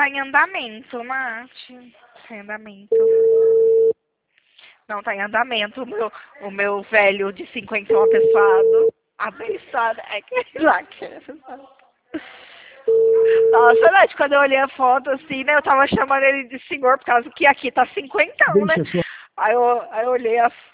tá em andamento, Nath. Tá em andamento. Não, tá em andamento o meu velho de 50 apessoado. Abençoado. É que lá que é. Nossa, Nath, quando eu olhei a foto assim, né, eu tava chamando ele de senhor, por causa que aqui tá 50, né? Deixa só. Aí eu olhei a